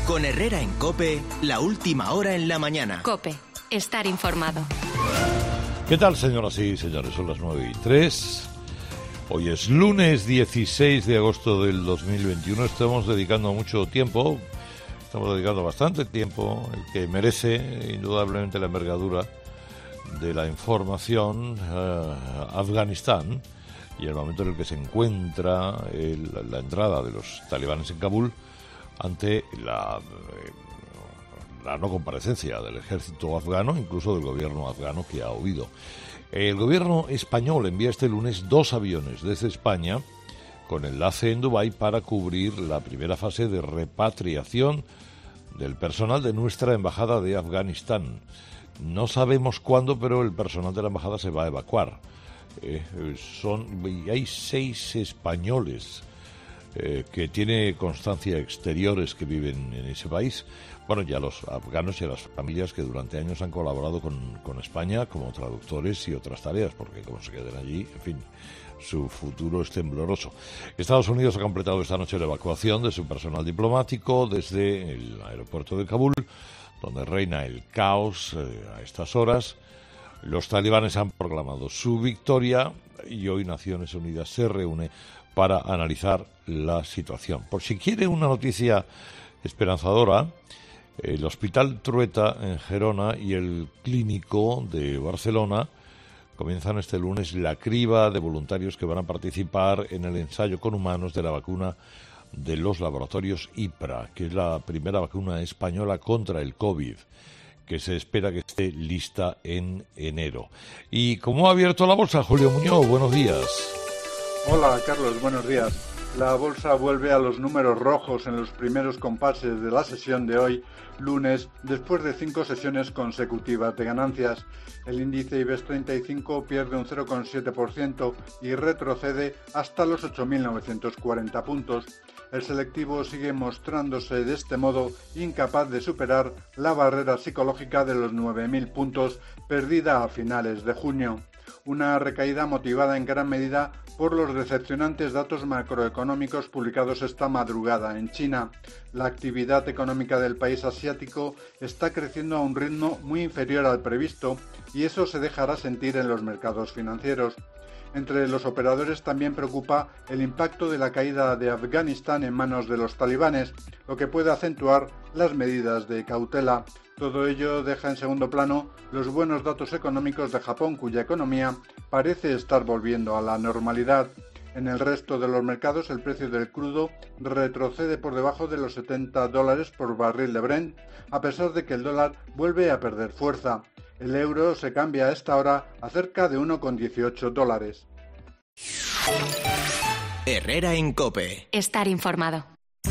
Con Herrera en COPE, la última hora en la mañana. COPE, estar informado. ¿Qué tal, señoras y señores? Son las 9:03. Hoy es lunes 16 de agosto del 2021. Estamos dedicando bastante tiempo, el que merece indudablemente la envergadura de la información, Afganistán, y el momento en el que se encuentra la entrada de los talibanes en Kabul ante la no comparecencia del ejército afgano, incluso del gobierno afgano, que ha huido. El gobierno español envía este lunes 2 aviones desde España con enlace en Dubái para cubrir la primera fase de repatriación del personal de nuestra embajada de Afganistán. No sabemos cuándo, pero el personal de la embajada se va a evacuar. Hay 6 españoles que tiene constancia exteriores que viven en ese país. Bueno, ya los afganos y a las familias que durante años han colaborado con España como traductores y otras tareas, porque como se queden allí, en fin, su futuro es tembloroso. Estados Unidos ha completado esta noche la evacuación de su personal diplomático desde el aeropuerto de Kabul, donde reina el caos a estas horas. Los talibanes han proclamado su victoria y hoy Naciones Unidas se reúne para analizar la situación. Por si quiere una noticia esperanzadora, el Hospital Trueta en Gerona y el Clínico de Barcelona comienzan este lunes la criba de voluntarios que van a participar en el ensayo con humanos de la vacuna de los laboratorios IPRA, que es la primera vacuna española contra el COVID, que se espera que esté lista en enero. Y como ha abierto la bolsa, Julio Muñoz, buenos días. Hola, Carlos, buenos días. La bolsa vuelve a los números rojos en los primeros compases de la sesión de hoy, lunes, después de 5 sesiones consecutivas de ganancias. El índice IBEX 35 pierde un 0,7% y retrocede hasta los 8.940 puntos. El selectivo sigue mostrándose de este modo incapaz de superar la barrera psicológica de los 9.000 puntos perdida a finales de junio. Una recaída motivada en gran medida por los decepcionantes datos macroeconómicos publicados esta madrugada en China. La actividad económica del país asiático está creciendo a un ritmo muy inferior al previsto y eso se dejará sentir en los mercados financieros. Entre los operadores también preocupa el impacto de la caída de Afganistán en manos de los talibanes, lo que puede acentuar las medidas de cautela. Todo ello deja en segundo plano los buenos datos económicos de Japón, cuya economía parece estar volviendo a la normalidad. En el resto de los mercados, el precio del crudo retrocede por debajo de los $70 por barril de Brent, a pesar de que el dólar vuelve a perder fuerza. El euro se cambia a esta hora a cerca de $1,18. Herrera en COPE. Estar informado.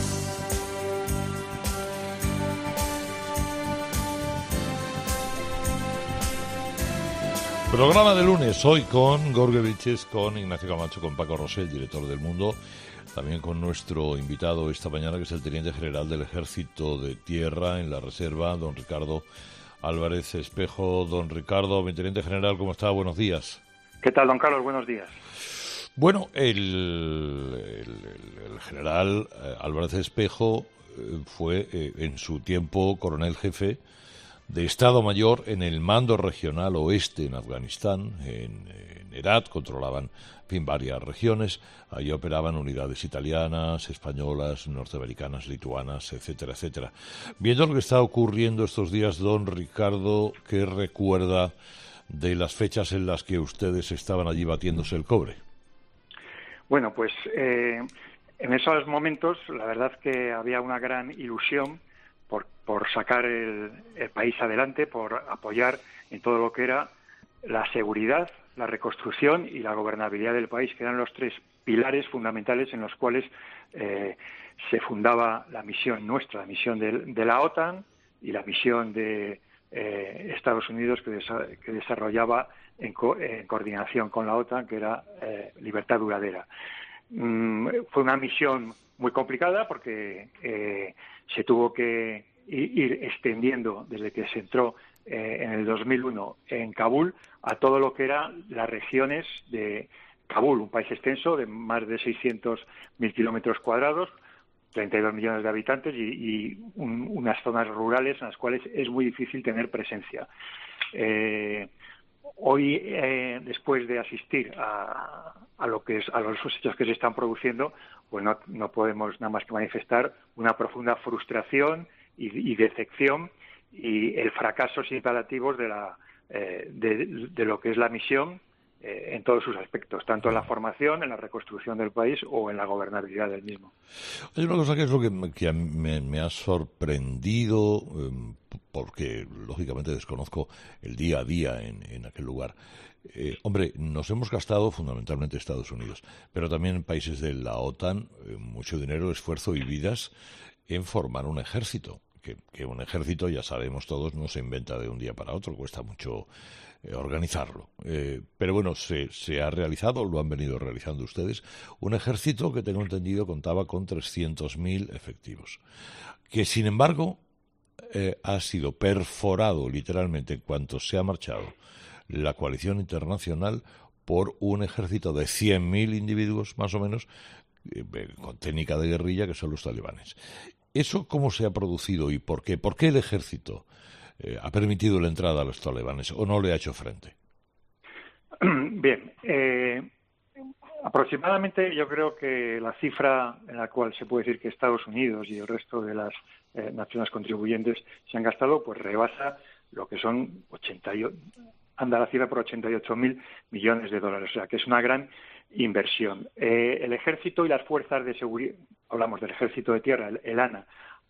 Programa de lunes, hoy con Jorge Vilches, con Ignacio Camacho, con Paco Rosell, director del Mundo, también con nuestro invitado esta mañana, que es el Teniente General del Ejército de Tierra en la Reserva, don Ricardo Álvarez Espejo. Don Ricardo, mi Teniente General, ¿cómo está? Buenos días. ¿Qué tal, don Carlos? Buenos días. Bueno, el general Álvarez Espejo fue en su tiempo coronel jefe de Estado Mayor en el Mando Regional Oeste en Afganistán, en Herat, controlaban varias regiones, ahí operaban unidades italianas, españolas, norteamericanas, lituanas, etcétera, etcétera. Viendo lo que está ocurriendo estos días, don Ricardo, ¿qué recuerda de las fechas en las que ustedes estaban allí batiéndose el cobre? Bueno, pues en esos momentos la verdad que había una gran ilusión por sacar el país adelante, por apoyar en todo lo que era la seguridad, la reconstrucción y la gobernabilidad del país, que eran los 3 pilares fundamentales en los cuales se fundaba la misión nuestra, la misión de la OTAN y la misión de Estados Unidos que desarrollaba en coordinación con la OTAN, que era libertad duradera. Fue una misión muy complicada porque se tuvo que ir extendiendo desde que se entró en el 2001 en Kabul a todo lo que eran las regiones de Kabul, un país extenso de más de 600.000 kilómetros cuadrados, 32 millones de habitantes y unas zonas rurales en las cuales es muy difícil tener presencia. Hoy, después de asistir a los hechos que se están produciendo, pues no podemos nada más que manifestar una profunda frustración y decepción y el fracaso sin paliativos de lo que es la misión en todos sus aspectos, tanto en la formación, en la reconstrucción del país o en la gobernabilidad del mismo. Hay una cosa que es lo que me ha sorprendido, porque lógicamente desconozco el día a día en aquel lugar. Hombre, nos hemos gastado fundamentalmente Estados Unidos, pero también países de la OTAN, mucho dinero, esfuerzo y vidas en formar un ejército. Que un ejército, ya sabemos todos, no se inventa de un día para otro, cuesta mucho organizarlo. Pero bueno, se ha realizado, lo han venido realizando ustedes, un ejército que tengo entendido contaba con 300.000 efectivos, que sin embargo ha sido perforado literalmente en cuanto se ha marchado la coalición internacional por un ejército de 100.000 individuos más o menos con técnica de guerrilla que son los talibanes. ¿Eso cómo se ha producido y por qué? ¿Por qué el ejército ha permitido la entrada a los talibanes o no le ha hecho frente? Bien, aproximadamente yo creo que la cifra en la cual se puede decir que Estados Unidos y el resto de las naciones contribuyentes se han gastado, pues rebasa lo que son anda la cifra por 88.000 millones de dólares, o sea que es una gran inversión. El ejército y las fuerzas de seguridad, hablamos del ejército de tierra, el ANA,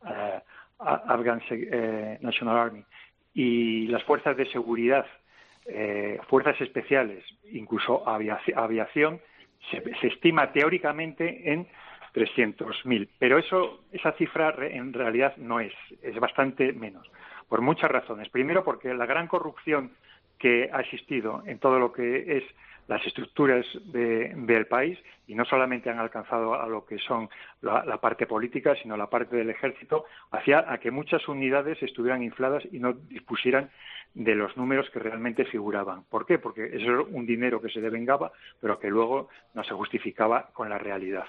Afghan National Army, y las fuerzas de seguridad, fuerzas especiales, incluso aviación, se estima teóricamente en 300.000, pero esa cifra en realidad no es bastante menos, por muchas razones. Primero, porque la gran corrupción que ha existido en todo lo que es las estructuras del país, y no solamente han alcanzado a lo que son la parte política, sino la parte del ejército, hacía a que muchas unidades estuvieran infladas y no dispusieran de los números que realmente figuraban. ¿Por qué? Porque eso era un dinero que se devengaba, pero que luego no se justificaba con la realidad.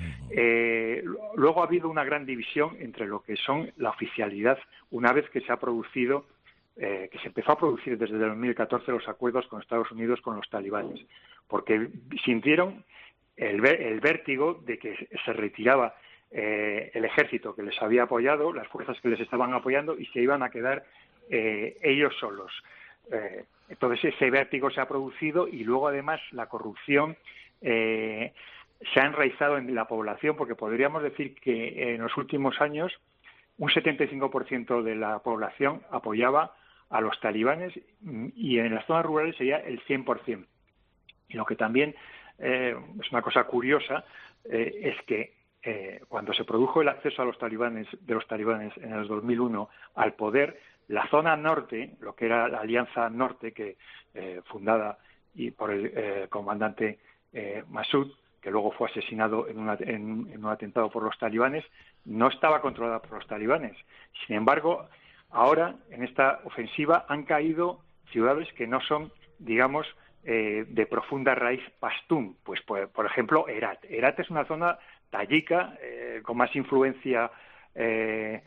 Luego ha habido una gran división entre lo que son la oficialidad, una vez que se ha producido que se empezó a producir desde el 2014 los acuerdos con Estados Unidos con los talibanes, porque sintieron el vértigo de que se retiraba el ejército que les había apoyado, las fuerzas que les estaban apoyando, y se iban a quedar ellos solos. Entonces ese vértigo se ha producido y luego además la corrupción se ha enraizado en la población, porque podríamos decir que en los últimos años un 75% de la población apoyaba a los talibanes y en las zonas rurales sería el 100%. Y lo que también es una cosa curiosa es que cuando se produjo el acceso de los talibanes en el 2001 al poder, la zona norte, lo que era la Alianza Norte, que fundada por el comandante Massoud, que luego fue asesinado en un atentado por los talibanes, no estaba controlada por los talibanes. Sin embargo, ahora, en esta ofensiva, han caído ciudades que no son, digamos, de profunda raíz pastún. Pues, por ejemplo, Herat. Herat es una zona tayika con más influencia de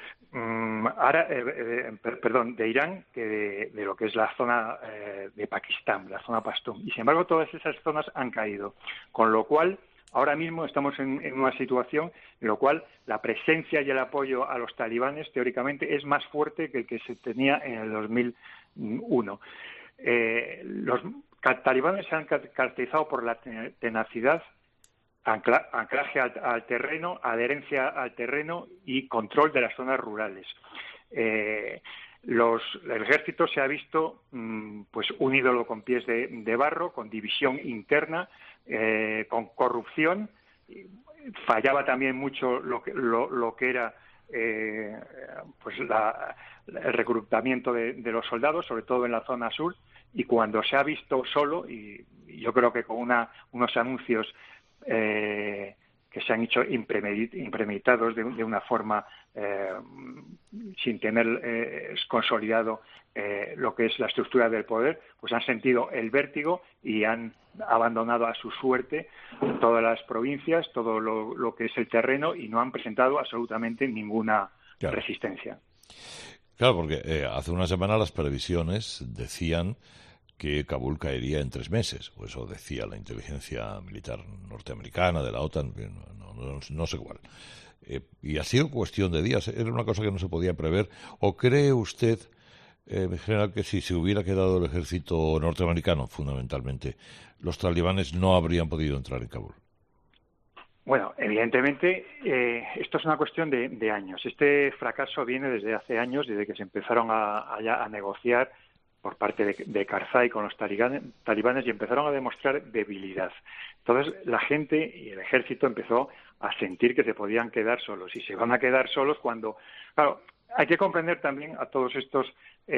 Irán que de lo que es la zona de Pakistán, la zona pastún. Y sin embargo, todas esas zonas han caído. Con lo cual, ahora mismo estamos en una situación en la cual la presencia y el apoyo a los talibanes, teóricamente, es más fuerte que el que se tenía en el 2001. Los talibanes se han caracterizado por la tenacidad, anclaje al terreno, adherencia al terreno y control de las zonas rurales. El ejército se ha visto pues un ídolo con pies de barro, con división interna, con corrupción. Fallaba también mucho lo que era pues el reclutamiento de los soldados, sobre todo en la zona sur, y cuando se ha visto solo, y yo creo que con unos anuncios que que se han hecho impremeditados de una forma sin tener consolidado lo que es la estructura del poder, pues han sentido el vértigo y han abandonado a su suerte todas las provincias, todo lo que es el terreno, y no han presentado absolutamente ninguna resistencia. Claro, porque hace una semana las previsiones decían que Kabul caería en 3 meses, o eso decía la inteligencia militar norteamericana, de la OTAN, no sé cuál. Y ha sido cuestión de días, era una cosa que no se podía prever. ¿O cree usted, en general, que si se hubiera quedado el ejército norteamericano, fundamentalmente, los talibanes no habrían podido entrar en Kabul? Bueno, evidentemente, esto es una cuestión de años. Este fracaso viene desde hace años, desde que se empezaron a negociar por parte de Karzai con los talibanes, y empezaron a demostrar debilidad. Entonces, la gente y el ejército empezó a sentir que se podían quedar solos, y se van a quedar solos cuando... Claro, hay que comprender también a todos estos,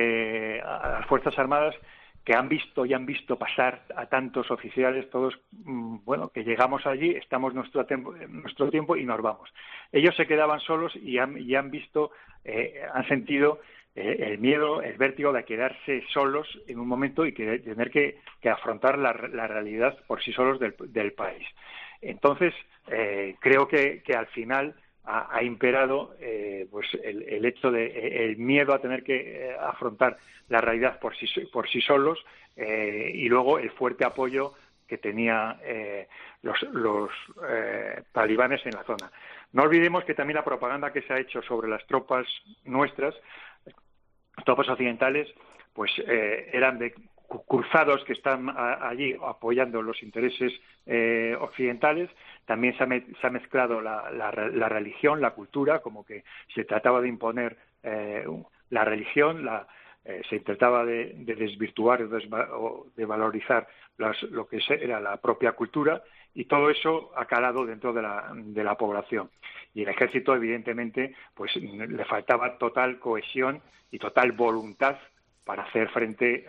a las Fuerzas Armadas, que han visto pasar a tantos oficiales, todos, que llegamos allí, estamos nuestro tiempo y nos vamos. Ellos se quedaban solos y han visto, han sentido el miedo, el vértigo de quedarse solos en un momento y que tener que afrontar la realidad por sí solos del país. Entonces, creo que al final ha imperado pues el hecho de el miedo a tener que afrontar la realidad por sí solos, y luego el fuerte apoyo que tenía los talibanes en la zona. No olvidemos que también la propaganda que se ha hecho sobre las tropas nuestras, tropas occidentales, pues eran de cruzados que están allí apoyando los intereses occidentales. También se ha mezclado la religión, la cultura, como que se trataba de imponer la religión, se trataba de desvirtuar o de valorizar lo que era la propia cultura, y todo eso ha calado dentro de la población. Y el ejército, evidentemente, pues le faltaba total cohesión y total voluntad para hacer frente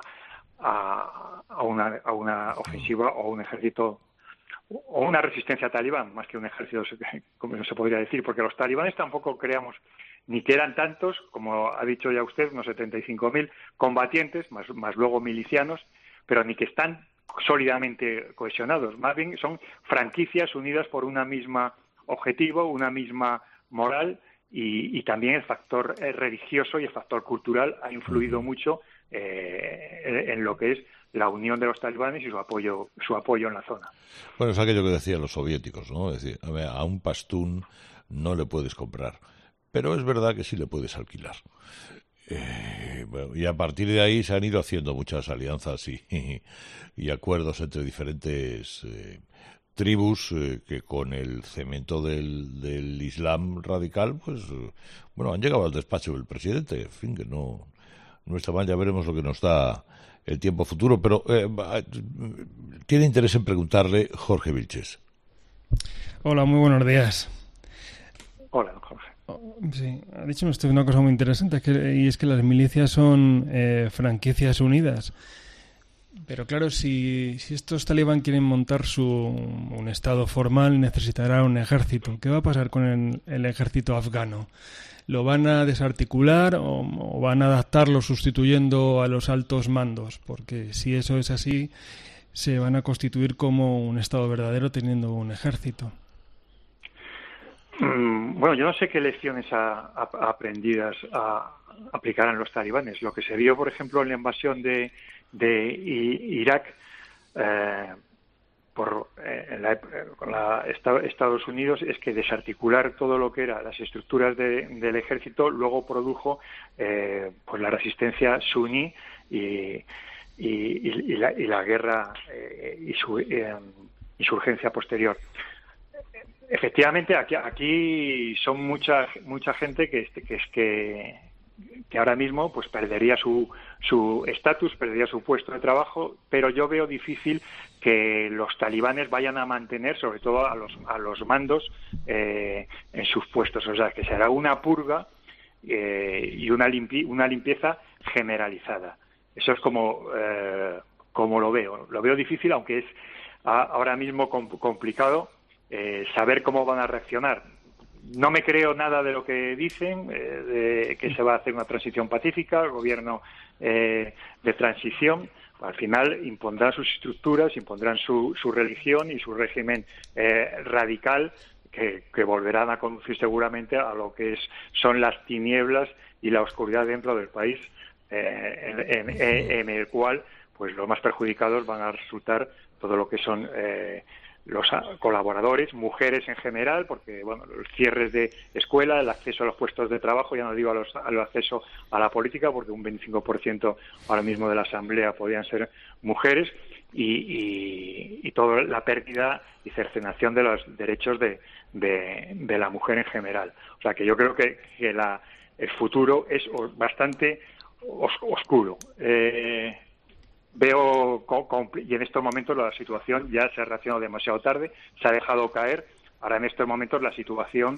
a una ofensiva o un ejército o una resistencia talibán, más que un ejército, como se podría decir, porque los talibanes tampoco creamos ni que eran tantos, como ha dicho ya usted, unos 75.000 combatientes, más luego milicianos, pero ni que están sólidamente cohesionados. Más bien son franquicias unidas por una misma objetivo, una misma moral, y también el factor religioso y el factor cultural ha influido mucho en lo que es la unión de los talibanes y su apoyo en la zona. Bueno, es aquello que decían los soviéticos, ¿no? Es decir, a un pastún no le puedes comprar, pero es verdad que sí le puedes alquilar. Y a partir de ahí se han ido haciendo muchas alianzas y acuerdos entre diferentes tribus que con el cemento del Islam radical, pues han llegado al despacho del presidente. En fin, que no está mal, ya veremos lo que nos da el tiempo futuro. Pero tiene interés en preguntarle Jorge Vilches. Hola, muy buenos días. Hola, Jorge. Sí, ha dicho usted una cosa muy interesante, y es que las milicias son franquicias unidas. Pero claro, si estos talibán quieren montar un estado formal, necesitará un ejército. ¿Qué va a pasar con el ejército afgano? ¿Lo van a desarticular o van a adaptarlo sustituyendo a los altos mandos? Porque si eso es así, se van a constituir como un estado verdadero teniendo un ejército. Bueno, yo no sé qué lecciones aprendidas aplicarán los talibanes. Lo que se vio, por ejemplo, en la invasión de Irak con Estados Unidos, es que desarticular todo lo que eran las estructuras del ejército luego produjo pues la resistencia suní y la guerra insurgencia posterior. Efectivamente, aquí son mucha gente que ahora mismo pues perdería su estatus, perdería su puesto de trabajo, pero yo veo difícil que los talibanes vayan a mantener, sobre todo a los mandos, en sus puestos. O sea, que será una purga y una limpieza generalizada. Eso es como lo veo. Lo veo difícil, aunque es ahora mismo complicado. saber cómo van a reaccionar. No me creo nada de lo que dicen, de que se va a hacer una transición pacífica, el gobierno de transición. Al final impondrán sus estructuras, impondrán su religión y su régimen radical, que volverán a conducir seguramente a lo que son las tinieblas y la oscuridad dentro del país, en el cual pues los más perjudicados van a resultar todo lo que son los colaboradores, mujeres en general, porque bueno, los cierres de escuela, el acceso a los puestos de trabajo, ya no digo al acceso a la política, porque un 25% ahora mismo de la Asamblea podrían ser mujeres, y toda la pérdida y cercenación de los derechos de la mujer en general. O sea que yo creo que el futuro es bastante oscuro. Veo, y en estos momentos la situación ya se ha reaccionado demasiado tarde, se ha dejado caer. Ahora en estos momentos la situación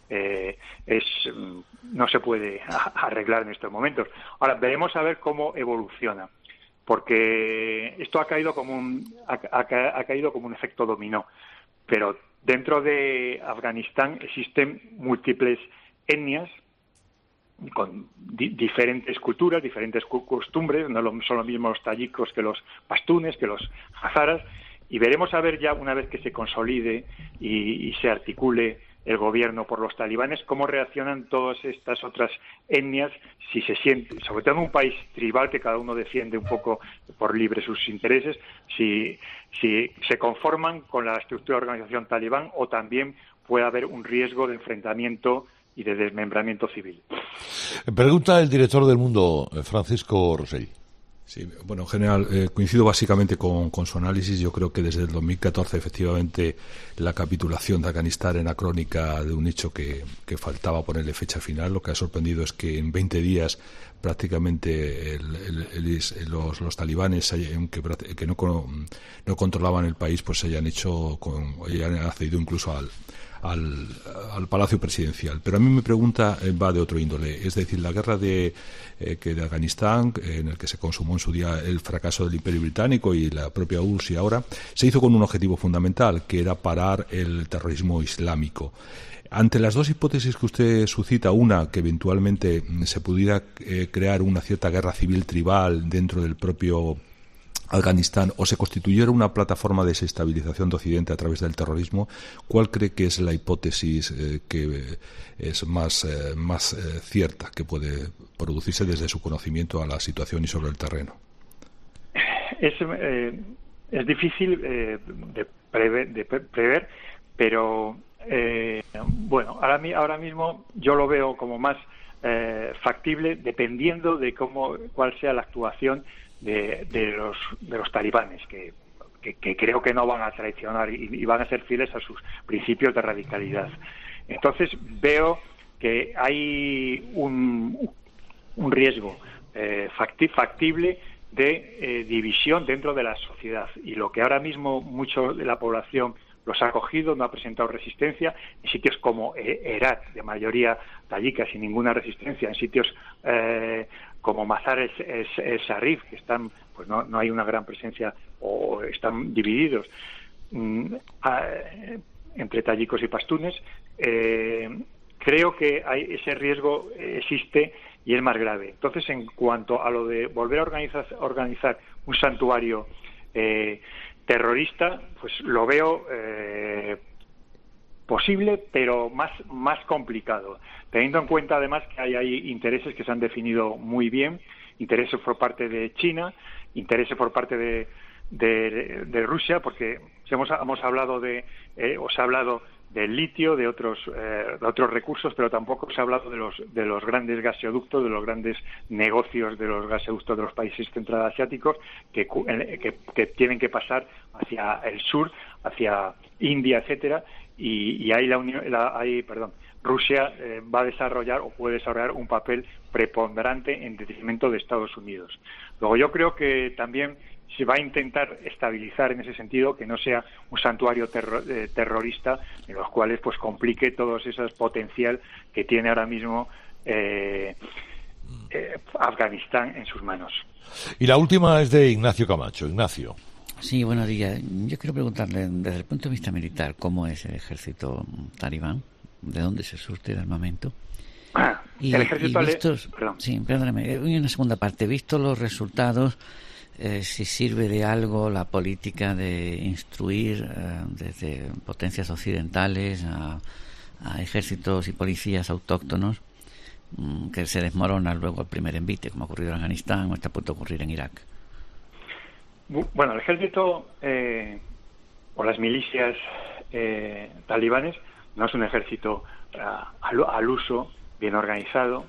no se puede arreglar en estos momentos. Ahora veremos a ver cómo evoluciona, porque esto ha caído como un efecto dominó. Pero dentro de Afganistán existen múltiples etnias con diferentes culturas, diferentes costumbres. No son los mismos los tayikos que los pastunes, que los hazaras, y veremos a ver ya, una vez que se consolide y se articule el gobierno por los talibanes, cómo reaccionan todas estas otras etnias, si se siente, sobre todo en un país tribal que cada uno defiende un poco por libre sus intereses, si se conforman con la estructura de organización talibán, o también puede haber un riesgo de enfrentamiento y de desmembramiento civil. Pregunta el director del Mundo, Francisco Rosell. Sí, bueno, en general coincido básicamente con su análisis. Yo creo que desde el 2014 efectivamente la capitulación de Afganistán era crónica de un hecho que faltaba ponerle fecha final. Lo que ha sorprendido es que en 20 días prácticamente los talibanes que no controlaban el país, pues hayan accedido incluso al Palacio Presidencial. Pero a mí mi pregunta va de otro índole. Es decir, la guerra de Afganistán, en el que se consumó en su día el fracaso del Imperio Británico y la propia URSS, y ahora se hizo con un objetivo fundamental, que era parar el terrorismo islámico. Ante las dos hipótesis que usted suscita, una, que eventualmente se pudiera crear una cierta guerra civil tribal dentro del propio Afganistán, o se constituyera una plataforma de desestabilización de Occidente a través del terrorismo, ¿cuál cree que es la hipótesis que es más cierta, que puede producirse desde su conocimiento a la situación y sobre el terreno? Es difícil de prever, pero bueno, ahora mismo yo lo veo como más factible, dependiendo de cuál sea la actuación de los talibanes, que creo que no van a traicionar y van a ser fieles a sus principios de radicalidad. Entonces veo que hay un riesgo factible de división dentro de la sociedad, y lo que ahora mismo mucho de la población los ha acogido, no ha presentado resistencia, en sitios como Herat, de mayoría tayika, sin ninguna resistencia, en sitios como Mazar el Sharif, que están, pues no hay una gran presencia, o están divididos entre tayikos y pastunes. Creo que ese riesgo existe y es más grave. Entonces, en cuanto a lo de volver a organizar un santuario terrorista, pues lo veo posible, pero más complicado, teniendo en cuenta además que hay intereses que se han definido muy bien, intereses por parte de China, intereses por parte de Rusia, porque hemos hablado se ha hablado del litio, de otros recursos, pero tampoco se ha hablado de los grandes gaseoductos, de los grandes negocios de los gaseoductos de los países centroasiáticos que tienen que pasar hacia el sur, hacia India, etcétera, y ahí Rusia va a desarrollar o puede desarrollar un papel preponderante en detrimento de Estados Unidos. Luego yo creo que también se va a intentar estabilizar en ese sentido, que no sea un santuario terrorista en los cuales pues complique todo ese potencial que tiene ahora mismo Afganistán en sus manos. Y la última es de Ignacio Camacho. Ignacio. Sí, buenos días. Yo quiero preguntarle, desde el punto de vista militar, ¿cómo es el ejército talibán? ¿De dónde se surte el armamento? El ejército perdóname, una segunda parte. Visto los resultados, si sirve de algo la política de instruir desde potencias occidentales a ejércitos y policías autóctonos que se desmoronan luego al primer envite, como ha ocurrido en Afganistán o está a punto de ocurrir en Irak. Bueno, el ejército o las milicias talibanes no es un ejército al uso, bien organizado,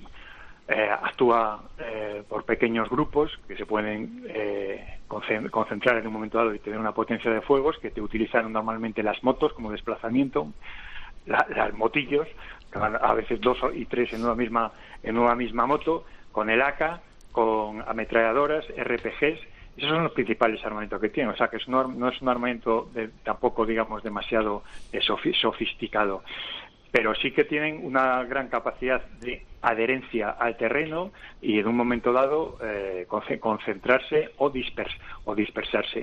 actúa por pequeños grupos que se pueden concentrar en un momento dado y tener una potencia de fuegos que te utilizan normalmente las motos como desplazamiento, las motillos, que van a veces 2 y 3 en una misma moto, con el AK, con ametralladoras, RPGs. Esos son los principales armamentos que tienen, o sea que no es un armamento tampoco, digamos, demasiado sofisticado, pero sí que tienen una gran capacidad de adherencia al terreno y en un momento dado concentrarse o dispersarse.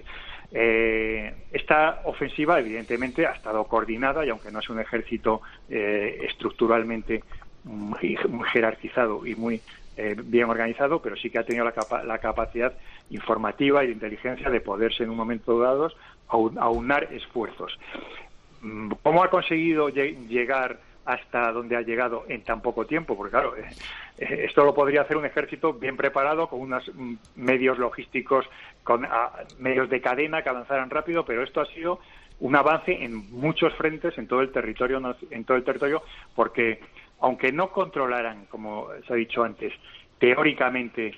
Esta ofensiva evidentemente ha estado coordinada y aunque no es un ejército estructuralmente muy jerarquizado y muy bien organizado, pero sí que ha tenido la capacidad informativa y de inteligencia de poderse en un momento dado aunar esfuerzos. ¿Cómo ha conseguido llegar hasta donde ha llegado en tan poco tiempo? Porque claro, esto lo podría hacer un ejército bien preparado, con unos medios logísticos, con medios de cadena que avanzaran rápido, pero esto ha sido un avance en muchos frentes en todo el territorio, porque aunque no controlaran, como se ha dicho antes, teóricamente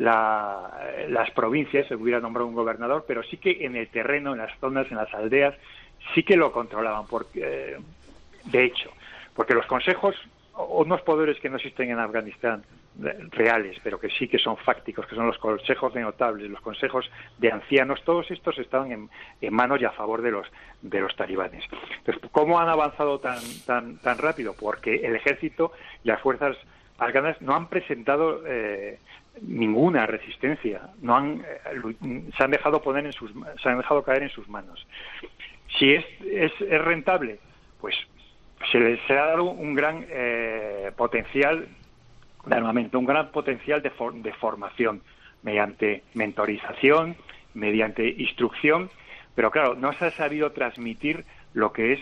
las provincias, se hubiera nombrado un gobernador, pero sí que en el terreno, en las zonas, en las aldeas, sí que lo controlaban, porque de hecho, porque los consejos, unos poderes que no existen en Afganistán, reales, pero que sí que son fácticos, que son los consejos de notables, los consejos de ancianos, todos estos estaban en manos y a favor de los talibanes. Entonces, ¿cómo han avanzado tan rápido? Porque el ejército y las fuerzas afganas no han presentado ninguna resistencia, se han dejado caer en sus manos. Si es rentable, pues se les ha dado un gran potencial de armamento, un gran potencial de formación mediante mentorización, mediante instrucción, pero claro, no se ha sabido transmitir lo que es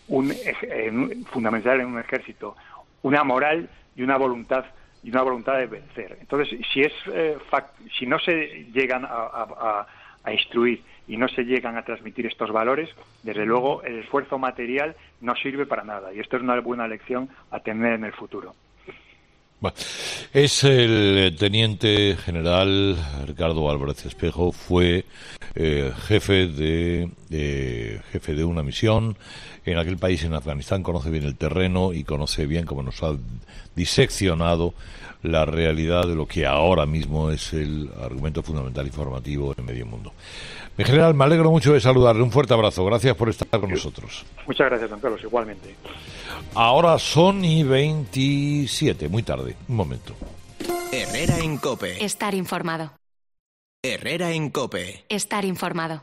fundamental en un ejército, una moral y una voluntad de vencer. Entonces, si no se llegan a instruir y no se llegan a transmitir estos valores, desde luego el esfuerzo material no sirve para nada, y esto es una buena lección a tener en el futuro. Bueno, es el teniente general Ricardo Álvarez Espejo, fue jefe de una misión en aquel país, en Afganistán, conoce bien el terreno y conoce bien cómo nos ha diseccionado la realidad de lo que ahora mismo es el argumento fundamental informativo en medio mundo. Mi general, me alegro mucho de saludarle. Un fuerte abrazo. Gracias por estar con nosotros. Muchas gracias, don Carlos. Igualmente. Ahora son y 27. Muy tarde. Un momento. Herrera en COPE. Estar informado. Herrera en COPE. Estar informado.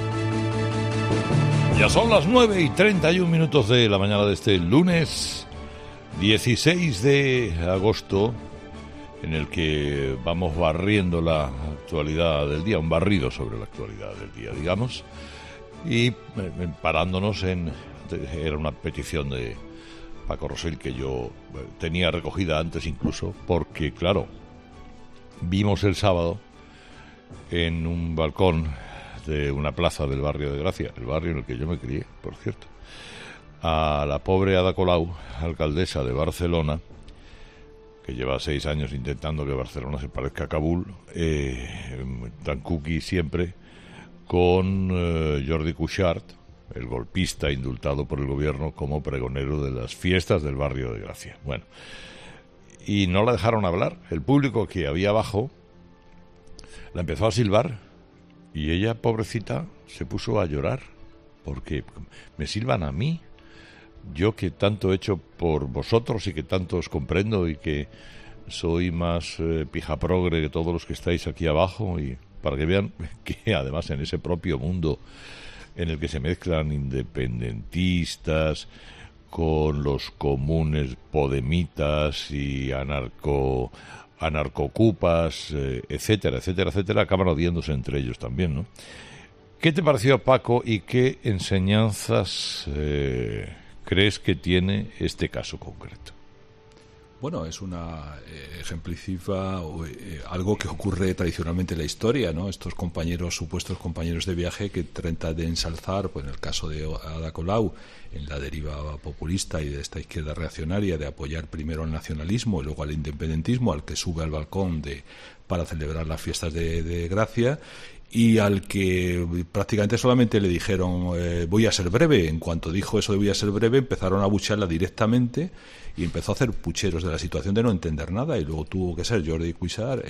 Ya son las 9:31 de la mañana de este lunes 16 de agosto, en el que vamos barriendo la actualidad del día, un barrido sobre la actualidad del día, digamos, y parándonos era una petición de Paco Rosell que yo tenía recogida antes incluso, porque claro, vimos el sábado en un balcón de una plaza del barrio de Gracia, el barrio en el que yo me crié, por cierto, a la pobre Ada Colau, alcaldesa de Barcelona, que lleva 6 años intentando que Barcelona se parezca a Kabul, tan cookie siempre, con Jordi Cuixart, el golpista indultado por el gobierno como pregonero de las fiestas del barrio de Gracia. Bueno, y no la dejaron hablar. El público que había abajo la empezó a silbar y ella, pobrecita, se puso a llorar porque me silban a mí. Yo que tanto he hecho por vosotros y que tanto os comprendo y que soy más pija progre que todos los que estáis aquí abajo, y para que vean que además en ese propio mundo en el que se mezclan independentistas con los comunes podemitas y anarcocupas, etcétera, etcétera, etcétera, acaban odiándose entre ellos también, ¿no? ¿Qué te pareció, Paco, y qué enseñanzas crees que tiene este caso concreto? Bueno, es una ejemplifica algo que ocurre tradicionalmente en la historia, ¿no? Estos compañeros, supuestos compañeros de viaje que tratan de ensalzar, pues en el caso de Ada Colau, en la deriva populista y de esta izquierda reaccionaria, de apoyar primero al nacionalismo y luego al independentismo, al que sube al balcón para celebrar las fiestas de Gracia, y al que prácticamente solamente le dijeron voy a ser breve. En cuanto dijo eso de voy a ser breve, empezaron a abuchearla directamente y empezó a hacer pucheros de la situación de no entender nada, y luego tuvo que ser Jordi Cuixart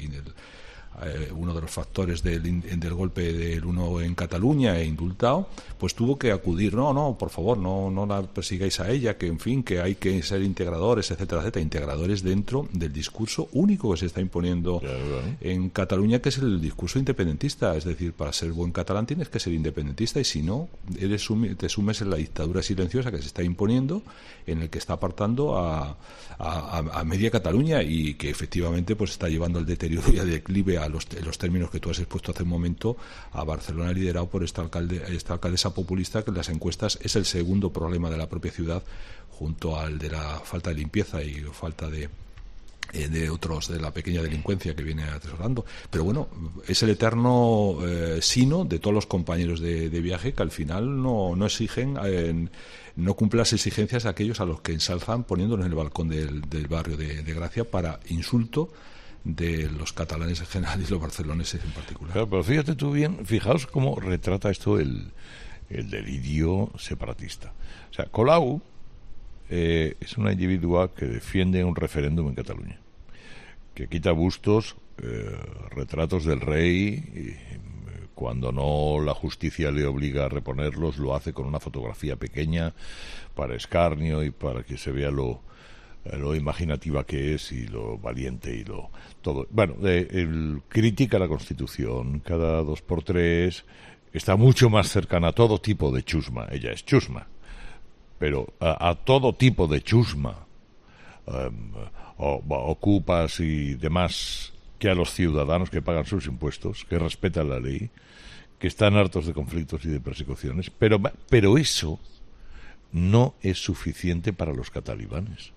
uno de los factores del golpe del 1 en Cataluña, indultado, pues tuvo que acudir, no, por favor, no la persigáis a ella, que en fin, que hay que ser integradores, etcétera, etcétera, integradores dentro del discurso único que se está imponiendo en Cataluña, que es el discurso independentista. Es decir, para ser buen catalán tienes que ser independentista, y si no, te sumes en la dictadura silenciosa que se está imponiendo, en el que está apartando a media Cataluña, y que efectivamente pues está llevando al deterioro y al declive en los términos que tú has expuesto hace un momento a Barcelona, liderado por esta alcaldesa populista, que en las encuestas es el segundo problema de la propia ciudad, junto al de la falta de limpieza y falta de otros, de la pequeña delincuencia que viene atesorando. Pero bueno, es el eterno sino de todos los compañeros de viaje, que al final no exigen, no cumplen las exigencias de aquellos a los que ensalzan poniéndolos en el balcón del barrio de Gracia, para insulto de los catalanes en general y los barceloneses en particular. Claro, pero fíjate tú bien, fijaos cómo retrata esto el delirio separatista. O sea, Colau es una individua que defiende un referéndum en Cataluña, que quita bustos, retratos del rey, y cuando no la justicia le obliga a reponerlos, lo hace con una fotografía pequeña para escarnio y para que se vea lo imaginativa que es y lo valiente y lo todo. Bueno, él critica la Constitución cada 2x3, está mucho más cercana a todo tipo de chusma. Ella es chusma, pero a todo tipo de chusma, ocupas y demás, que a los ciudadanos que pagan sus impuestos, que respetan la ley, que están hartos de conflictos y de persecuciones, pero eso no es suficiente para los catalanes.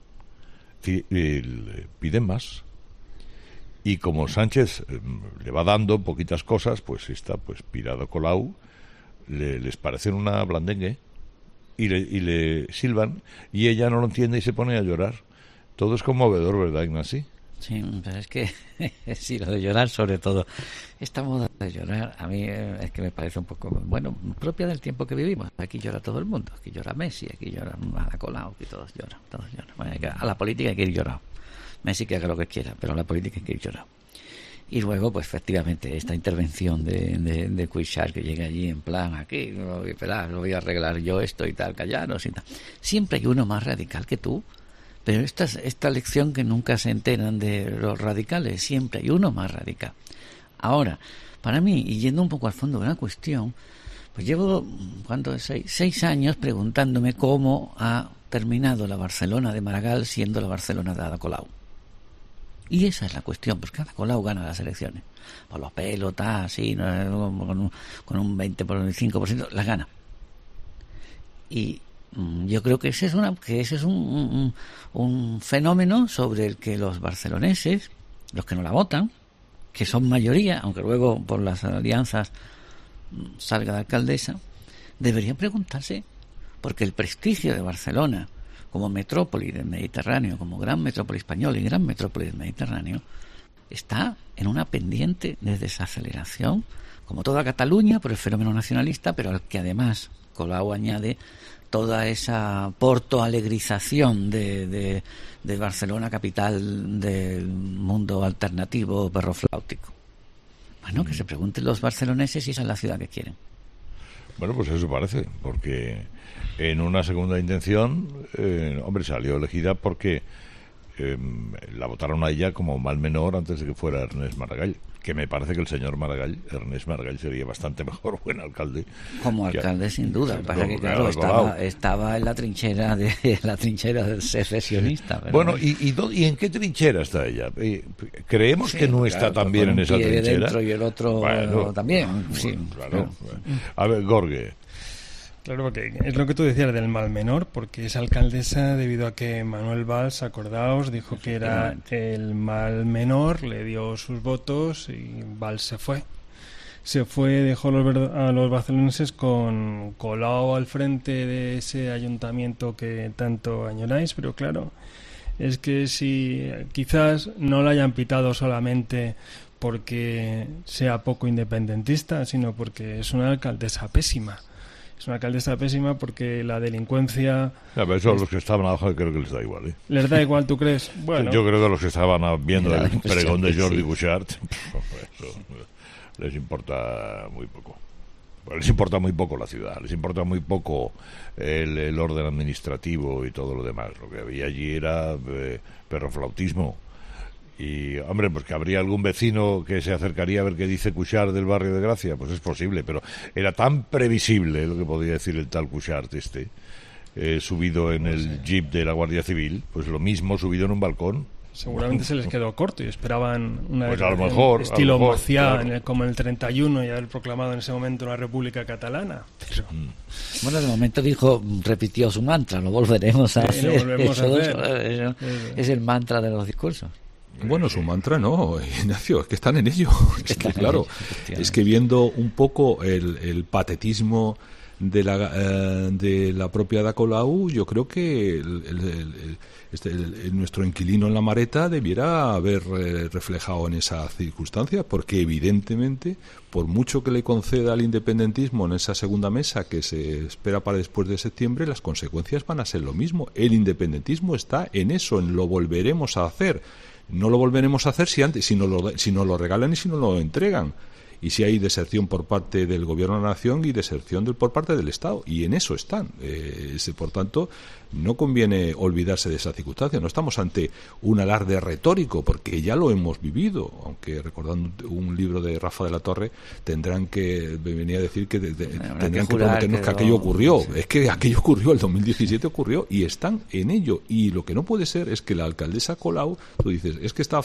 Piden más, y como Sánchez le va dando poquitas cosas, pues esta pirado Colau les parecen una blandengue y le silban, y ella no lo entiende y se pone a llorar. Todo es conmovedor, ¿verdad, Ignasi? Sí, pero es que sí, lo de llorar sobre todo. Esta moda de llorar a mí es que me parece un poco, bueno, propia del tiempo que vivimos. Aquí llora todo el mundo, aquí llora Messi, aquí llora Ada Colau, aquí todos lloran. Bueno, a la política hay que ir llorado. Messi que haga lo que quiera, pero a la política hay que ir llorado. Y luego, pues efectivamente, esta intervención de Cuixart, que llega allí en plan, aquí, no lo voy a esperar, lo voy a arreglar yo esto y tal, callaros y tal. Siempre hay uno más radical que tú. Pero esta lección que nunca se enteran de los radicales, siempre hay uno más radical. Ahora, para mí, y yendo un poco al fondo de la cuestión, pues llevo, seis años preguntándome cómo ha terminado la Barcelona de Maragall siendo la Barcelona de Ada Colau. Y esa es la cuestión, porque Ada Colau gana las elecciones. Por los pelos, así, con un 25%, las gana. Y yo creo que ese es un fenómeno sobre el que los barceloneses, los que no la votan, que son mayoría, aunque luego por las alianzas salga de alcaldesa, deberían preguntarse, porque el prestigio de Barcelona como metrópoli del Mediterráneo, como gran metrópoli español y gran metrópoli del Mediterráneo, está en una pendiente de desaceleración, como toda Cataluña, por el fenómeno nacionalista, pero al que además Colau añade toda esa portoalegrización de Barcelona, capital del mundo alternativo perrofláutico. Bueno, que se pregunten los barceloneses si esa es la ciudad que quieren. Bueno, pues eso parece, porque en una segunda intención, salió elegida porque la votaron a ella como mal menor antes de que fuera Ernest Maragall, que me parece que el señor Maragall, Ernest Maragall, sería bastante mejor buen alcalde. Como alcalde, sin duda. Pasa que, claro, estaba en la trinchera del secesionista. Bueno, ¿y en qué trinchera está ella? ¿Creemos que no está tan bien en esa trinchera? Dentro y el otro también. Sí, claro. A ver, Gorge. Claro, porque es lo que tú decías del mal menor, porque es alcaldesa debido a que Manuel Valls, acordaos, dijo que era el mal menor, le dio sus votos y Valls se fue. Dejó a los barceloneses con Colau al frente de ese ayuntamiento que tanto añoráis, pero claro, es que si quizás no la hayan pitado solamente porque sea poco independentista, sino porque es una alcaldesa pésima. Es una alcaldesa pésima porque la delincuencia... pero eso a los que estaban abajo creo que les da igual, ¿eh? ¿Les da igual, tú crees? Bueno, yo creo que a los que estaban viendo el pregón de Jordi Cuixart, eso les importa muy poco. Les importa muy poco la ciudad, les importa muy poco el orden administrativo y todo lo demás. Lo que había allí era perroflautismo. Y, hombre, pues que habría algún vecino que se acercaría a ver qué dice Cuixart del barrio de Gracia, pues es posible, pero era tan previsible lo que podía decir el tal Cuixart subido en el jeep de la Guardia Civil, pues lo mismo subido en un balcón. Seguramente se les quedó corto y esperaban una pues a lo mejor, estilo Macià, claro, como en el 31 y haber proclamado en ese momento una república catalana. Pero... Bueno, de momento repitió su mantra, lo volveremos a hacer. Es el mantra de los discursos. Bueno, su mantra no, Ignacio, es que están en ello. Es que, claro, es que viendo un poco el patetismo de la propia Ada Colau, yo creo que nuestro inquilino en la Mareta debiera haber reflejado en esa circunstancia, porque evidentemente, por mucho que le conceda al independentismo en esa segunda mesa que se espera para después de septiembre, las consecuencias van a ser lo mismo. El independentismo está en eso, en lo volveremos a hacer. No lo volveremos a hacer si no lo regalan y si no lo entregan. Y si hay deserción por parte del Gobierno de la Nación y deserción por parte del Estado. Y en eso están. Por tanto, no conviene olvidarse de esa circunstancia. No estamos ante un alarde retórico, porque ya lo hemos vivido. Aunque, recordando un libro de Rafa de la Torre, tendrán que venir a decir que tendrán que prometernos que aquello ocurrió. Sí. Es que aquello ocurrió, el 2017 ocurrió, y están en ello. Y lo que no puede ser es que la alcaldesa Colau, tú dices,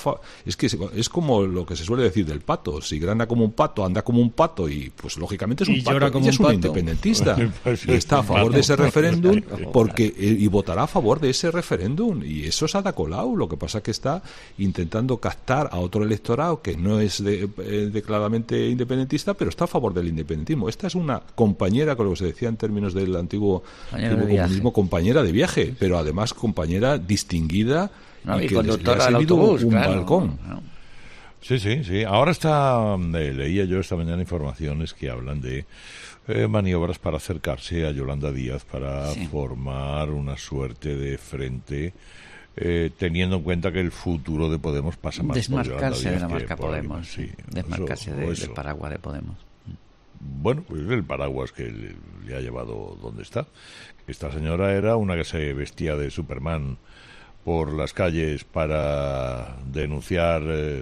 es como lo que se suele decir del pato. Si grana como un pato, anda como un pato, y pues lógicamente es un pato. Ella es una independentista y está a favor de ese referéndum y votará a favor de ese referéndum, y eso es Ada Colau. Lo que pasa es que está intentando captar a otro electorado que no es declaradamente independentista, pero está a favor del independentismo. Esta es una compañera, con lo que se decía en términos del antiguo comunismo, compañera de viaje, pero además compañera distinguida, y que le ha servido un balcón. No. Sí. Ahora leía yo esta mañana informaciones que hablan de maniobras para acercarse a Yolanda Díaz para formar una suerte de frente, teniendo en cuenta que el futuro de Podemos pasa más por Yolanda Díaz de la marca Podemos, desmarcarse del paraguas de Podemos. Bueno, pues el paraguas que le ha llevado donde está. Esta señora era una que se vestía de Superman por las calles para denunciar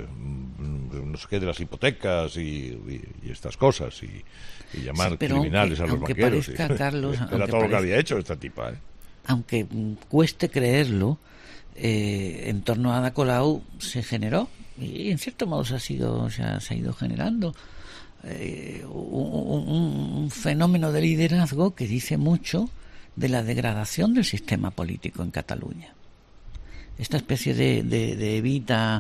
no sé qué de las hipotecas y estas cosas y llamar criminales a los banqueros. Carlos, era todo lo que había hecho esta tipa. Aunque cueste creerlo, en torno a Ada Colau se generó, y en cierto modo se ha ido generando un fenómeno de liderazgo que dice mucho de la degradación del sistema político en Cataluña. Esta especie de Evita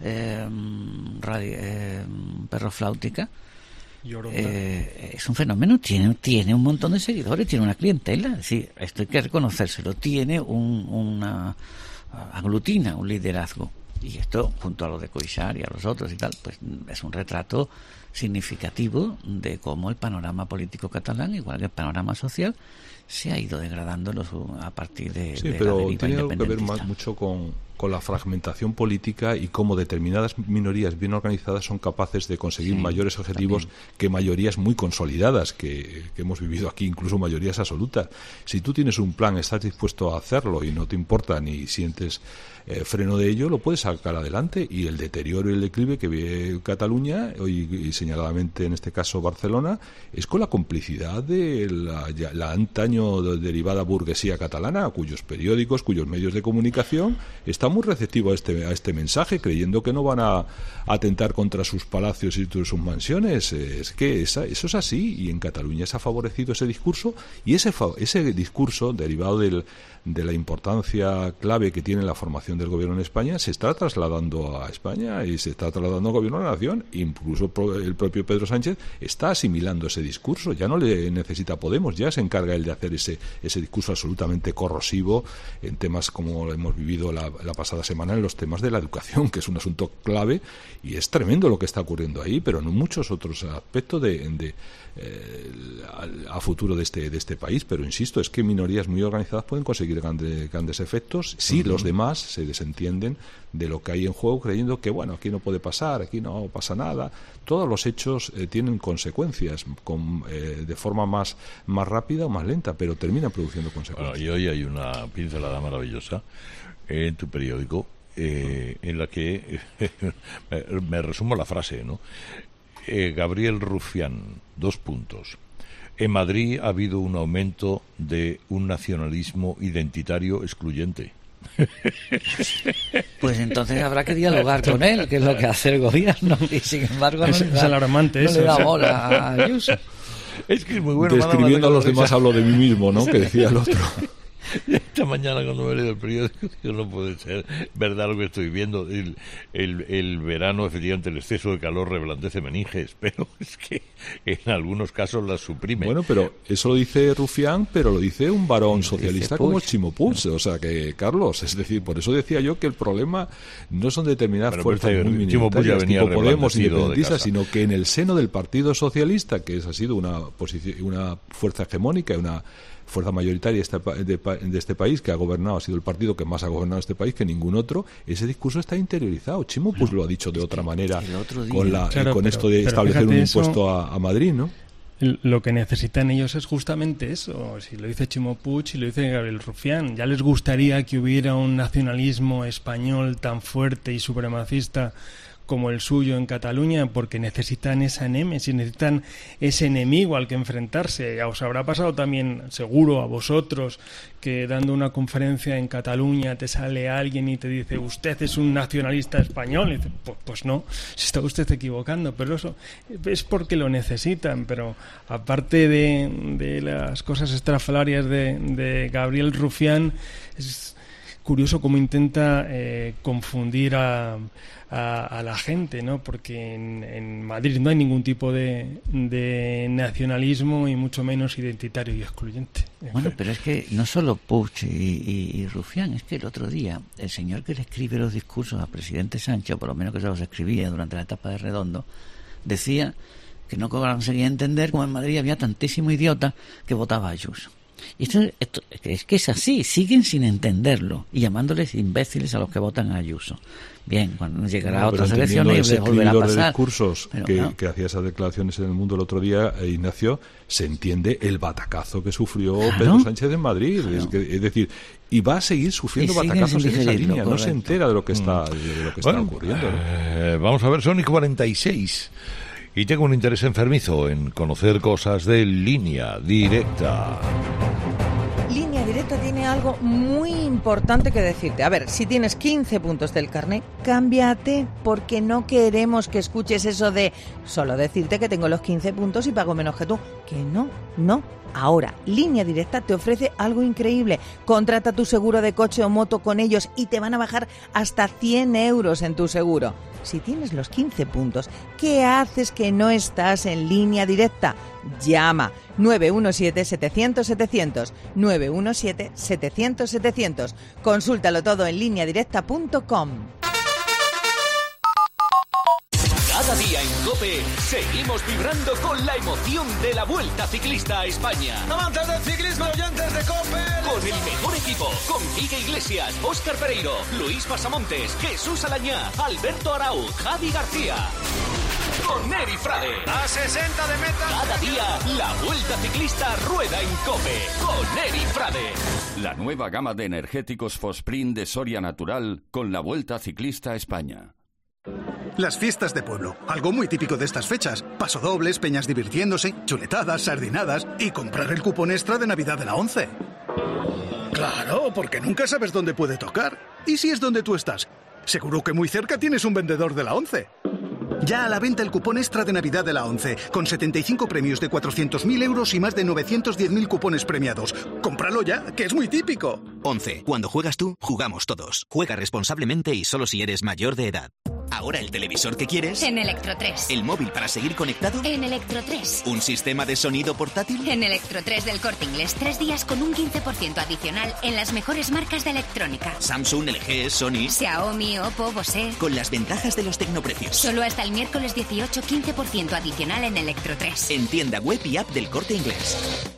perrofláutica es un fenómeno, tiene un montón de seguidores, tiene una clientela, es decir, esto hay que reconocérselo, tiene aglutina un liderazgo. Y esto, junto a lo de Cuixart y a los otros y tal, pues es un retrato significativo de cómo el panorama político catalán, igual que el panorama social, se ha ido degradando a partir de sí, de pero la deriva tiene algo que ver independentista. mucho con la fragmentación política y cómo determinadas minorías bien organizadas son capaces de conseguir mayores objetivos que mayorías muy consolidadas que hemos vivido aquí, incluso mayorías absolutas. Si tú tienes un plan, estás dispuesto a hacerlo y no te importa ni sientes freno de ello, lo puedes sacar adelante, y el deterioro y el declive que vive Cataluña y señaladamente en este caso Barcelona es con la complicidad de la antaño derivada burguesía catalana, cuyos periódicos, cuyos medios de comunicación están muy receptivos a este mensaje, creyendo que no van a atentar contra sus palacios y sus mansiones. Es que eso es así, y en Cataluña se ha favorecido ese discurso, y ese discurso derivado de la importancia clave que tiene la formación del gobierno en España se está trasladando a España y se está trasladando al gobierno de la nación. Incluso el propio Pedro Sánchez está asimilando ese discurso, ya no le necesita Podemos, ya se encarga él de hacer ese discurso absolutamente corrosivo en temas como lo hemos vivido la pasada semana, en los temas de la educación, que es un asunto clave, y es tremendo lo que está ocurriendo ahí, pero en muchos otros aspectos a futuro de este país. Pero insisto, es que minorías muy organizadas pueden conseguir grandes efectos si los demás se desentienden de lo que hay en juego, creyendo que bueno, aquí no puede pasar, aquí no pasa nada. Todos los hechos tienen consecuencias de forma más rápida o más lenta, pero terminan produciendo consecuencias. Bueno, y hoy hay una pincelada maravillosa en tu periódico en la que me resumo la frase, ¿no? Gabriel Rufián, 2 puntos. En Madrid ha habido un aumento de un nacionalismo identitario excluyente. Pues entonces habrá que dialogar con él, que es lo que hace el gobierno, y sin embargo no le da bola a Ayuso. Es que es muy bueno. Describiendo a los demás hablo de mí mismo, ¿no? Que decía el otro. Esta mañana cuando me he leído el periódico, digo, no puede ser verdad lo que estoy viendo. El verano, efectivamente, el exceso de calor reblandece meninges, pero es que en algunos casos las suprime. Bueno, pero eso lo dice Rufián, pero lo dice un varón socialista como Chimo Puig. O sea que, Carlos, es decir, por eso decía yo que el problema no son determinadas fuerzas muy minoritarias tipo Podemos independentistas, sino que en el seno del Partido Socialista, que ha sido una fuerza hegemónica, una fuerza mayoritaria de este país, que ha gobernado, ha sido el partido que más ha gobernado este país que ningún otro, ese discurso está interiorizado. Chimo pues lo ha dicho de otra manera con esto de establecer un impuesto a Madrid, ¿no? Lo que necesitan ellos es justamente eso. Si lo dice Chimo Puig, si lo dice Gabriel Rufián, ya les gustaría que hubiera un nacionalismo español tan fuerte y supremacista como el suyo en Cataluña, porque necesitan esa némesis, necesitan ese enemigo al que enfrentarse. Ya os habrá pasado también, seguro, a vosotros, que dando una conferencia en Cataluña te sale alguien y te dice, usted es un nacionalista español, y dice, pues no, se está usted equivocando, pero eso es porque lo necesitan. Pero aparte de las cosas estrafalarias de Gabriel Rufián, es curioso cómo intenta confundir a la gente, ¿no? Porque en Madrid no hay ningún tipo de nacionalismo y mucho menos identitario y excluyente. Bueno, pero es que no solo Puig y Rufián, es que el otro día el señor que le escribe los discursos al presidente Sánchez, o por lo menos que se los escribía durante la etapa de Redondo, decía que no conseguía entender cómo en Madrid había tantísimo idiota que votaba a Ayuso. Y esto es que es así, siguen sin entenderlo y llamándoles imbéciles a los que votan a Ayuso. Bien, cuando llegará a otras elecciones y volverá a pasar. De discursos que hacía esas declaraciones en El Mundo el otro día, Ignacio, se entiende el batacazo que sufrió Pedro Sánchez en Madrid. Claro. Es decir, y va a seguir sufriendo batacazos en esa línea. Correcto. No se entera de lo que está ocurriendo. Vamos a ver, Sony 46. Y tengo un interés enfermizo en conocer cosas de Línea Directa. Línea Directa tiene algo muy importante que decirte. A ver, si tienes 15 puntos del carnet, cámbiate, porque no queremos que escuches eso de solo decirte que tengo los 15 puntos y pago menos que tú. Que no. Ahora, Línea Directa te ofrece algo increíble. Contrata tu seguro de coche o moto con ellos y te van a bajar hasta 100 euros en tu seguro. Si tienes los 15 puntos, ¿qué haces que no estás en Línea Directa? Llama 917-700-700, 917-700-700. Consúltalo todo en lineadirecta.com. COPE, seguimos vibrando con la emoción de la Vuelta Ciclista a España. Amantes del ciclismo, oyentes de COPE. Con el mejor equipo, con Quique Iglesias, Óscar Pereiro, Luis Pasamontes, Jesús Alañá, Alberto Arauz, Javi García. Con Eri Frade. A 60 de meta. Cada día, la Vuelta Ciclista rueda en COPE. Con Eri Frade. La nueva gama de energéticos Fosprint de Soria Natural con la Vuelta Ciclista a España. Las fiestas de pueblo, algo muy típico de estas fechas. Pasodobles, peñas divirtiéndose, chuletadas, sardinadas y comprar el cupón extra de Navidad de la 11. Claro, porque nunca sabes dónde puede tocar. ¿Y si es donde tú estás? Seguro que muy cerca tienes un vendedor de la 11. Ya a la venta el cupón extra de Navidad de la 11, con 75 premios de 400.000 euros y más de 910.000 cupones premiados. ¡Cómpralo ya, que es muy típico! 11. Cuando juegas tú, jugamos todos. Juega responsablemente y solo si eres mayor de edad. Ahora el televisor que quieres. En Electro3. El móvil para seguir conectado. En Electro3. Un sistema de sonido portátil. En Electro3 del Corte Inglés. 3 días con un 15% adicional en las mejores marcas de electrónica. Samsung, LG, Sony. Xiaomi, Oppo, Bose. Con las ventajas de los tecnoprecios. Solo hasta el miércoles 18, 15% adicional en Electro3. En tienda web y app del Corte Inglés.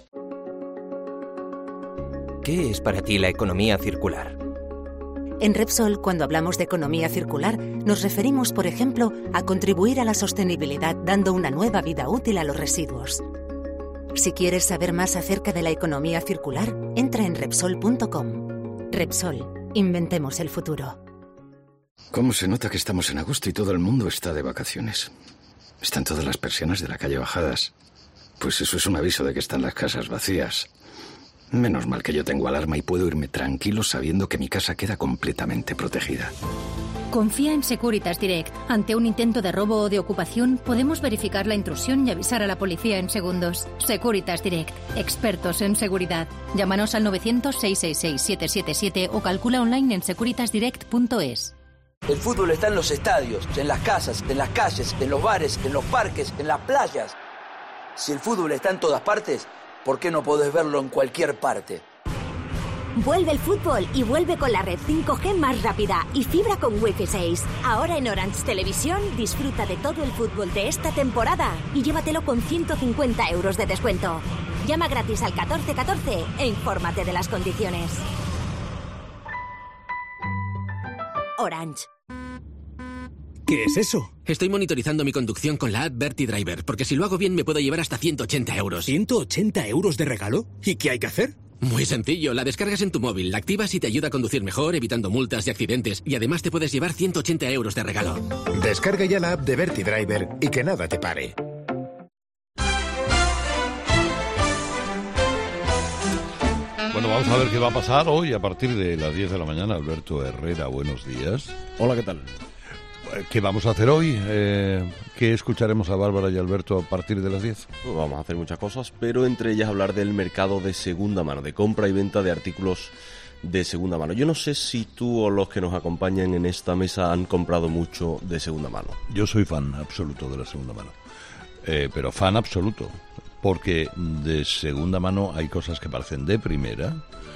¿Qué es para ti la economía circular? En Repsol, cuando hablamos de economía circular, nos referimos, por ejemplo, a contribuir a la sostenibilidad dando una nueva vida útil a los residuos. Si quieres saber más acerca de la economía circular, entra en Repsol.com. Repsol, inventemos el futuro. ¿Cómo se nota que estamos en agosto y todo el mundo está de vacaciones? Están todas las persianas de la calle bajadas. Pues eso es un aviso de que están las casas vacías. Menos mal que yo tengo alarma y puedo irme tranquilo sabiendo que mi casa queda completamente protegida. Confía en Securitas Direct. Ante un intento de robo o de ocupación, podemos verificar la intrusión y avisar a la policía en segundos. Securitas Direct. Expertos en seguridad. Llámanos al 900-666-777 o calcula online en securitasdirect.es. El fútbol está en los estadios, en las casas, en las calles, en los bares, en los parques, en las playas. Si el fútbol está en todas partes, ¿por qué no podés verlo en cualquier parte? Vuelve el fútbol y vuelve con la red 5G más rápida y fibra con Wi-Fi 6. Ahora en Orange Televisión disfruta de todo el fútbol de esta temporada y llévatelo con 150 euros de descuento. Llama gratis al 1414 e infórmate de las condiciones. Orange. ¿Qué es eso? Estoy monitorizando mi conducción con la app Verti Driver, porque si lo hago bien me puedo llevar hasta 180 euros. ¿180 euros de regalo? ¿Y qué hay que hacer? Muy sencillo, la descargas en tu móvil, la activas y te ayuda a conducir mejor, evitando multas y accidentes, y además te puedes llevar 180 euros de regalo. Descarga ya la app de Verti Driver y que nada te pare. Bueno, vamos a ver qué va a pasar hoy a partir de las 10 de la mañana. Alberto Herrera, buenos días. Hola, ¿qué tal? ¿Qué vamos a hacer hoy? ¿Qué escucharemos a Bárbara y Alberto a partir de las 10? Pues vamos a hacer muchas cosas, pero entre ellas hablar del mercado de segunda mano, de compra y venta de artículos de segunda mano. Yo no sé si tú o los que nos acompañan en esta mesa han comprado mucho de segunda mano. Yo soy fan absoluto de la segunda mano, pero fan absoluto, porque de segunda mano hay cosas que parecen de primera.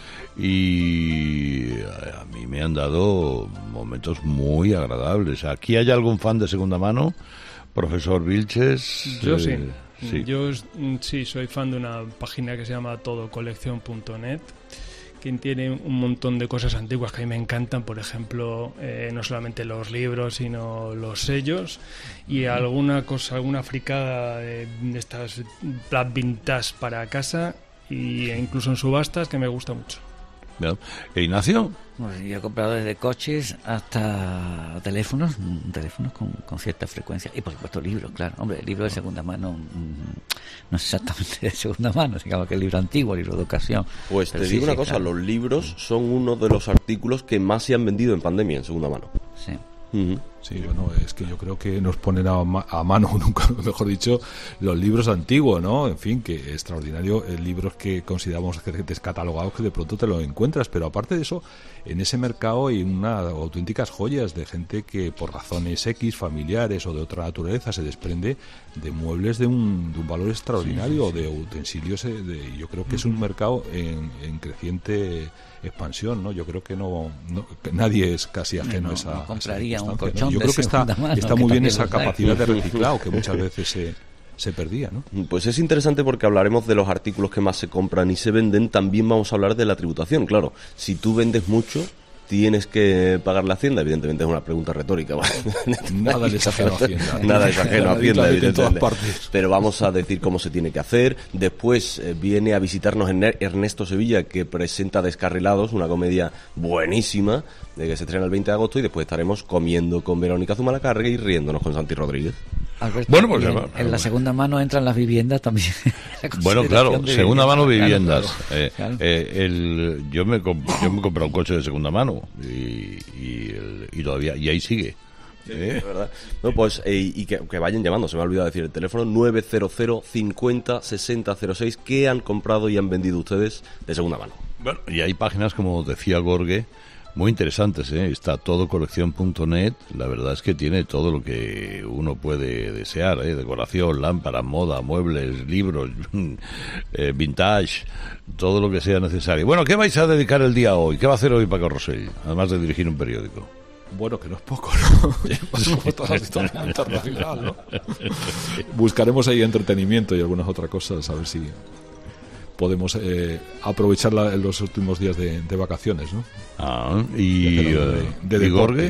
Y a mí me han dado momentos muy agradables. ¿Aquí hay algún fan de segunda mano? Profesor Vilches. Yo sí. Yo sí soy fan de una página que se llama todocolección.net, que tiene un montón de cosas antiguas que a mí me encantan. Por ejemplo, no solamente los libros, sino los sellos y alguna cosa, alguna fricada de estas black vintage para casa, e incluso en subastas, que me gusta mucho. ¿E Ignacio? Bueno, yo he comprado desde coches hasta teléfonos con cierta frecuencia, y por supuesto libros, claro. Hombre, el libro de segunda mano no es exactamente de segunda mano, digamos que el libro antiguo, el libro de ocasión. Pues te digo una cosa, claro. Los libros son uno de los artículos que más se han vendido en pandemia en segunda mano. Sí. Sí, bueno, es que yo creo que nos ponen a mano, nunca mejor dicho, los libros antiguos, ¿no? En fin, que extraordinario, libros que consideramos descatalogados que de pronto te los encuentras, pero aparte de eso, en ese mercado hay unas auténticas joyas de gente que por razones X, familiares o de otra naturaleza, se desprende de muebles de un valor extraordinario, sí. De utensilios, yo creo que es un mercado en creciente expansión, ¿no? Yo creo que no nadie es casi ajeno a esa. Compraría un circunstancia, colchón yo creo que está muy bien esa capacidad de reciclado que muchas veces se perdía, ¿no? Pues es interesante porque hablaremos de los artículos que más se compran y se venden. También vamos a hablar de la tributación. Claro, si tú vendes mucho, tienes que pagar la Hacienda. Evidentemente es una pregunta retórica. Nada les ajeno a Hacienda. Nada les ajeno a Hacienda, en todas partes. Pero vamos a decir cómo se tiene que hacer. Después viene a visitarnos Ernesto Sevilla, que presenta Descarrilados, una comedia buenísima, de que se estrena el 20 de agosto, y después estaremos comiendo con Verónica Zumalacárregui y riéndonos con Santi Rodríguez. Alberto, bueno, pues en la segunda mano entran las viviendas también. Bueno, claro, segunda mano viviendas. Claro. Yo me he comprado un coche de segunda mano y todavía y ahí sigue. Es verdad. No, pues y que vayan llamando, se me ha olvidado decir el teléfono 900 50 60 06. ¿Qué han comprado y han vendido ustedes de segunda mano? Bueno, y hay páginas, como decía Gorge, muy interesantes, ¿eh? Está todocolección.net. La verdad es que tiene todo lo que uno puede desear, ¿eh? Decoración, lámparas, moda, muebles, libros, vintage, todo lo que sea necesario. Bueno, ¿qué vais a dedicar el día hoy? ¿Qué va a hacer hoy Paco Rosell, además de dirigir un periódico? Bueno, que no es poco, ¿no? Pasamos toda la historia internacional, ¿no? Buscaremos ahí entretenimiento y algunas otras cosas, a ver si podemos aprovecharla en los últimos días de vacaciones, ¿no? ¿Y Gorge?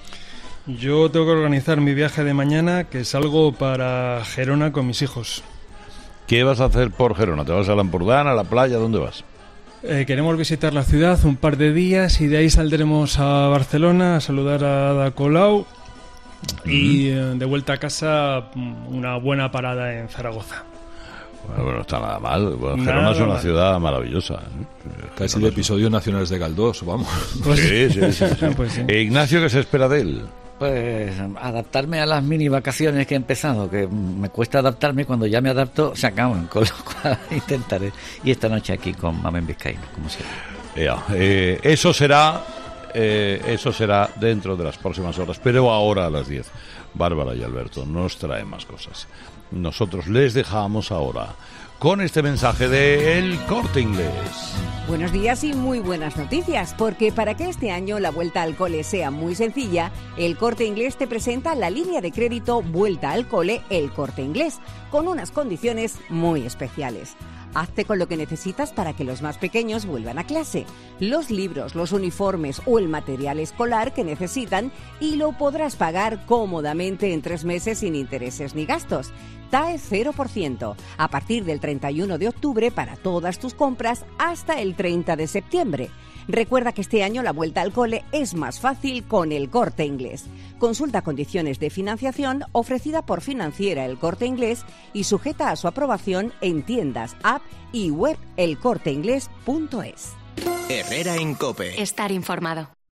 Yo tengo que organizar mi viaje de mañana, que salgo para Gerona con mis hijos. ¿Qué vas a hacer por Gerona? ¿Te vas a la Empordán, a la playa? ¿Dónde vas? Queremos visitar la ciudad un par de días y de ahí saldremos a Barcelona a saludar a Ada Colau y de vuelta a casa una buena parada en Zaragoza. Bueno, no está nada mal. Bueno, Gerona es una ciudad maravillosa, ¿eh? Casi de episodios nacionales de Galdós, vamos. Pues sí. Pues sí. Ignacio, ¿qué se espera de él? Pues adaptarme a las mini vacaciones que he empezado, que me cuesta adaptarme, cuando ya me adapto se acaban, con lo cual intentaré. Y esta noche aquí con Mamen Vizcaíno, como siempre. Eso será dentro de las próximas horas, pero ahora a las 10. Bárbara y Alberto nos traen más cosas. Nosotros les dejamos ahora con este mensaje de El Corte Inglés. Buenos días y muy buenas noticias, porque para que este año la vuelta al cole sea muy sencilla, El Corte Inglés te presenta la línea de crédito Vuelta al Cole El Corte Inglés, con unas condiciones muy especiales. Hazte con lo que necesitas para que los más pequeños vuelvan a clase, los libros, los uniformes o el material escolar que necesitan, y lo podrás pagar cómodamente en 3 meses sin intereses ni gastos. TAE 0%, a partir del 31 de octubre para todas tus compras hasta el 30 de septiembre. Recuerda que este año la vuelta al cole es más fácil con El Corte Inglés. Consulta condiciones de financiación ofrecida por Financiera El Corte Inglés y sujeta a su aprobación en tiendas, app y web elcorteinglés.es. Herrera en COPE. Estar informado.